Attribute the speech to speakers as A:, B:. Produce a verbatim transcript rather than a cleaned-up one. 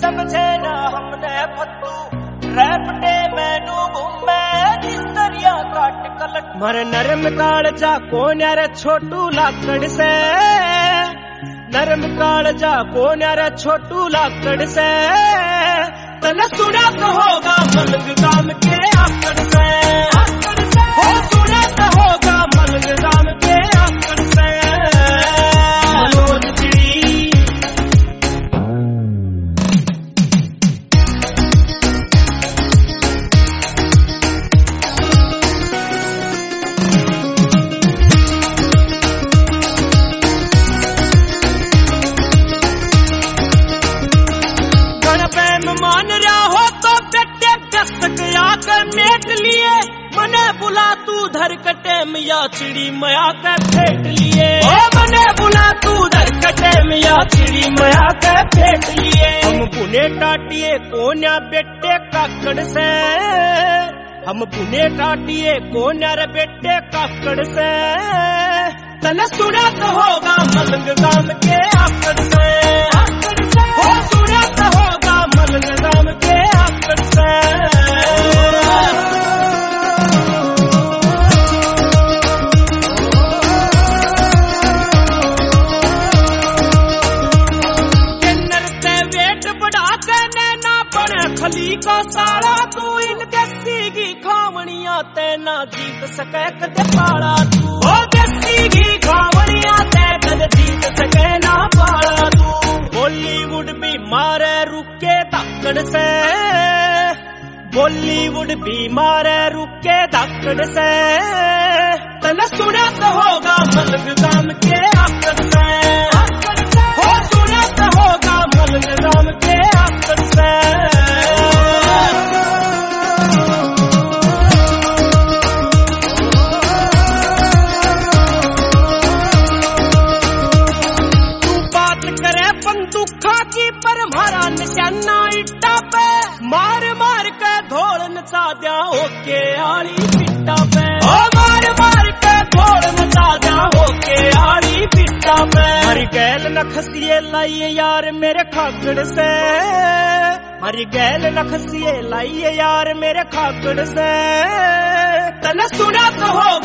A: समझे ना हमने फत्तू रैपटे मैनू घूमे दरिया काट कलट मर नरम काल जा कौन यार छोटू लाकड़ से नरम काल जा कौन यार छोटू लाकड़ से तने सुना तो होगा मलंग गाम के आकड़ से हो सुना तो होगा मलंग गाम के आकड़ से मनोज चिड़ी मान रहा हो तो बेटे दस्तक आकर मेट लिए मने बुला तू धर कटे मिया चिड़ी मया के फेट लिए ओ मने बुला तू धर कटे मिया चिड़ी मया के फेट लिए हम पुणे टाटिए कोन्या बेटे काकड़ से हम पुणे टाटिए कोन्या रे बेटे काकड़ से तने सुना तो होगा मलंग गाम के आकड़ से हो सुना तो होगा मलंग गाम के आकड़ से किन्नर से वेट बढ़ा के नैना बने खली का साड़ा तू इनके सीगी खावनिया ते ना जीत सके कदे पाड़ा तू ओ देसी घी खावनिया ते कदे जीत सके ना पाड़ा तू बॉलीवुड भी मारे रुके धाकड़ से बॉलीवुड भी मारे रुके धाकड़ से तने सुना तो होगा मलंग गाम के आकड़ से हो सुना तो होगा मलंग गाम के आकड़ से दुखा की पर मारा निशाना इट्टा पे मार मार के धोल नचा दिया होके आली पिट्टा पे ओ मार मार के धोल नचा दिया होके आली पिट्टा पे हरी गैल न खसिए लाइए यार मेरे खाकड़ से हरी गैल न खसिए लाइए यार मेरे खाकड़ से तने सुना तो होगा